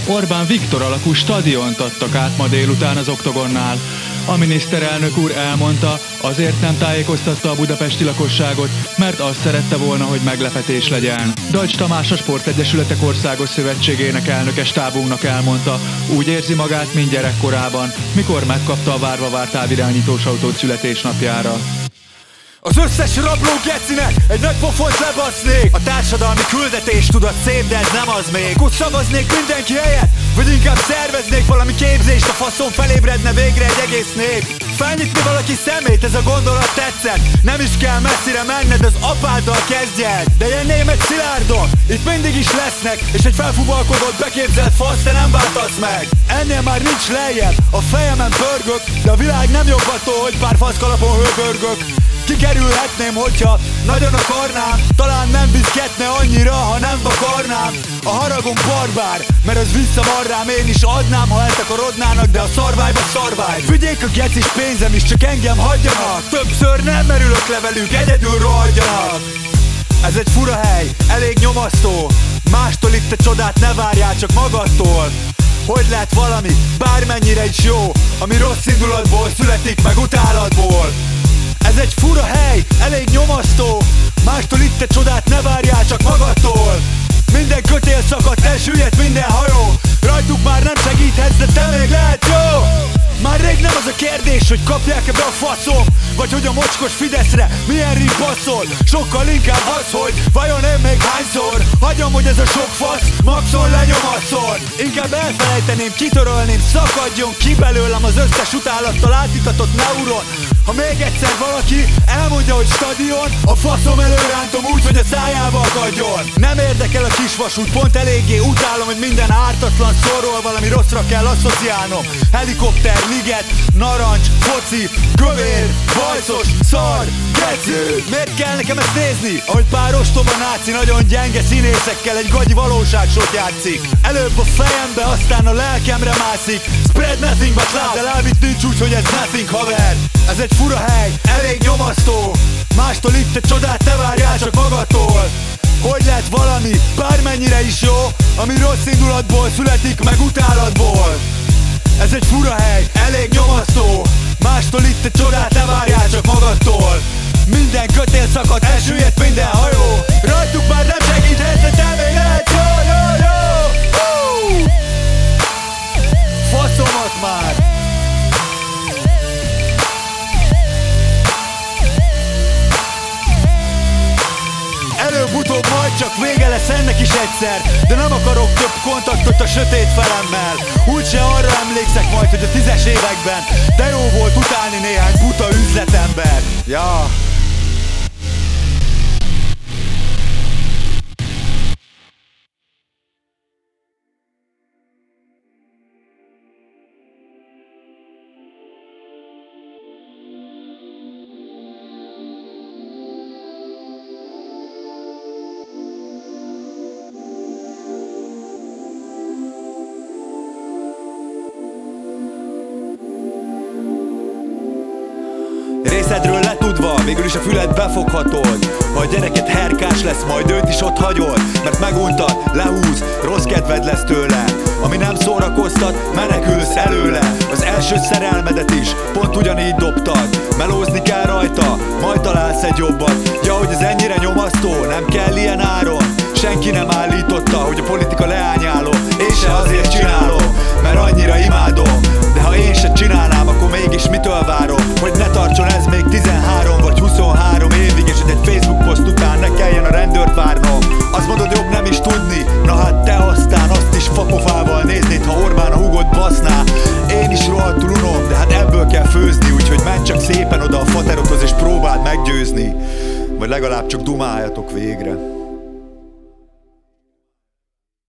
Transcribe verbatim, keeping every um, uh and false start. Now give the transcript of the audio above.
Orbán Viktor alakú stadiont adtak át ma délután az Oktogonnál. A miniszterelnök úr elmondta, azért nem tájékoztatta a budapesti lakosságot, mert azt szerette volna, hogy meglepetés legyen. Deutsch Tamás, a Sportegyesületek Országos Szövetségének elnöke stábunknak elmondta, úgy érzi magát, mint gyerekkorában, mikor megkapta a várva várt távirányítós autót születésnapjára. Az összes rabló gecinek egy nagy pofont lebasznék. A társadalmi küldetés tudat szép, de ez nem az még. Akkor szavaznék mindenki helyett, vagy inkább szerveznék valami képzést, a faszon felébredne végre egy egész nép. Felnyitni valaki szemét, ez a gondolat tetszett. Nem is kell messzire menned, az apáddal kezdjed. De ilyen német szilárdok itt mindig is lesznek, és egy felfuvalkodott beképzelt fasz, te nem váltasz meg. Ennél már nincs lejjebb, a fejemen pörgök, de a világ nem jobb attól, hogy pár faszkalapon hőbörgök. Kikerülhetném, hogyha nagyon akarnám, talán nem bizgetne annyira, ha nem vakarnám. A haragom barbár, mert az visszavar rám, én is adnám, ha eltakarodnának, de a szarvályba szarvály. Vigyék a gecis pénzem is, csak engem hagyjanak. Többször nem merülök le velük, egyedül rohadjanak. Ez egy fura hely, elég nyomasztó. Mástól itt a csodát ne várjál, csak magadtól. Hogy lehet valami, bármennyire is jó, ami rossz indulatból születik, meg utálatból. Ez egy fura hely, elég nyomasztó. Mástól itt te csodát ne várjál, csak magadtól. Minden kötél szakadt, elsüllyedt minden hajó. Rajtuk már nem segíthetsz, de te még lehet jó. Már rég nem az a kérdés, hogy kapják-e be a faszom, vagy hogy a mocskos Fideszre milyen ring passzol. Sokkal inkább az, hogy vajon én még hányszor hagyom, hogy ez a sok fasz maxon lenyomaszol. Inkább elfelejteném, kitörölném, szakadjon ki belőlem az összes utálattal átitatott neuron. Ha még egyszer valaki elmondja, hogy stadion, a faszom előrántom úgy, hogy a szájába akadjon. Nem érdekel a kisvasút, pont eléggé utálom, hogy minden ártatlan szorról valami rosszra kell asszociálnom. Helikopter, liget, narancs, foci, kövér, bajszos, szar, geci. Miért kell nekem ezt nézni? Ahogy pár ostoba náci nagyon gyenge színészekkel egy gagyi valóságsót játszik. Előbb a fejembe, aztán a lelkemre mászik. Spread nothing but love, de love nincs úgy, hogy ez nothing, haver. Ez egy fura hely, elég nyomasztó. Mástól itt te csodát ne várjál, csak magadtól. Hogy lehet valami, bármennyire is jó, ami rossz indulatból születik, meg utálatból. Ez egy fura hely, elég nyomasztó. Mástól itt te csodát ne várjál, csak magadtól. Minden kötél szakadt, elsüllyedt minden hajó. Rajtuk már nem segíthetsz, de te még lehet jó, jó, jó. Uh! Faszomat már. Előbb-utóbb majd csak vége lesz ennek is egyszer. De nem akarok több kontaktot a sötét felemmel. Úgyse arra emlékszek majd, hogy a tízes években de jó volt utálni néhány buta üzletember. Ja. Részedről letudva, végül is a füled befoghatod. Ha a gyereket herkás lesz, majd őt is ott hagyod. Mert meguntad, lehúz, rossz kedved lesz tőle. Ami nem szórakoztat, menekülsz előle. Az első szerelmedet is pont ugyanígy dobtad. Melózni kell rajta, majd találsz egy jobbat. Ja, hogy ez ennyire nyomasztó, nem kell ilyen áron. Senki nem állította, hogy a politika leányálom. Én se azért csinálom, mert annyira imádom. De ha én se csinálnám, akkor mégis mitől várom? Hogy ne tartson ez még tizenhárom vagy huszonhárom évig, és hogy egy Facebook poszt után ne kelljen a rendőrt várnom. Azt mondod, jobb nem is tudni, na hát te aztán azt is fapofával néznéd, ha Orbán a húgot baszná. Én is rohadtul unom, de hát ebből kell főzni, úgyhogy menj csak szépen oda a faterokhoz és próbáld meggyőzni. Vagy legalább csak dumáljatok végre.